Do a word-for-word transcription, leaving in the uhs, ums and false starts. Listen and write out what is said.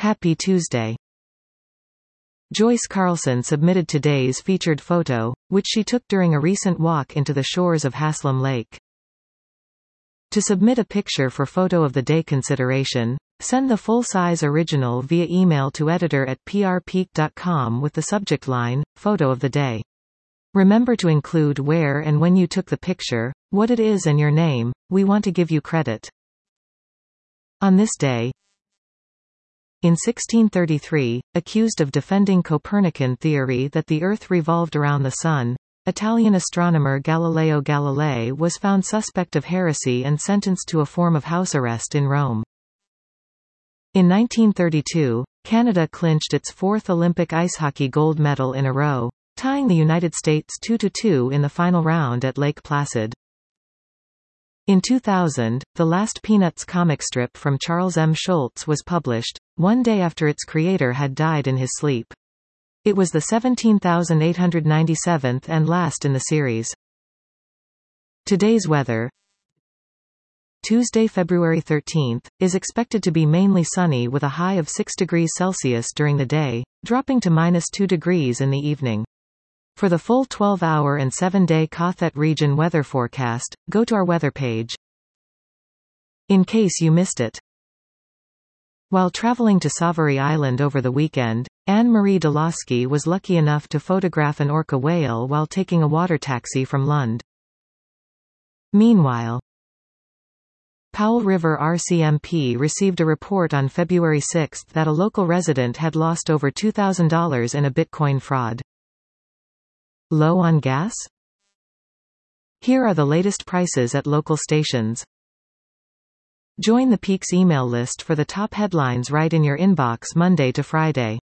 Happy Tuesday. Joyce Carlson submitted today's featured photo, which she took during a recent walk into the shores of Haslam Lake. To submit a picture for Photo of the Day consideration, send the full-size original via email to editor at p r peak dot com with the subject line, Photo of the Day. Remember to include where and when you took the picture, what it is and your name. We want to give you credit. On this day, in sixteen thirty-three, accused of defending Copernican theory that the Earth revolved around the Sun, Italian astronomer Galileo Galilei was found suspect of heresy and sentenced to a form of house arrest in Rome. In nineteen thirty-two, Canada clinched its fourth Olympic ice hockey gold medal in a row, tying the United States two to two in the final round at Lake Placid. In two thousand, the last Peanuts comic strip from Charles M. Schulz was published, one day after its creator had died in his sleep. It was the seventeen thousand eight hundred ninety-seventh and last in the series. Today's weather, Tuesday, February thirteenth, is expected to be mainly sunny with a high of six degrees Celsius during the day, dropping to minus two degrees in the evening. For the full twelve hour and seven day Cothet region weather forecast, go to our weather page. In case you missed it. While traveling to Savary Island over the weekend, Anne-Marie Delaski was lucky enough to photograph an orca whale while taking a water taxi from Lund. Meanwhile, Powell River R C M P received a report on February sixth that a local resident had lost over two thousand dollars in a Bitcoin fraud. Low on gas? Here are the latest prices at local stations. Join the Peaks email list for the top headlines right in your inbox Monday to Friday.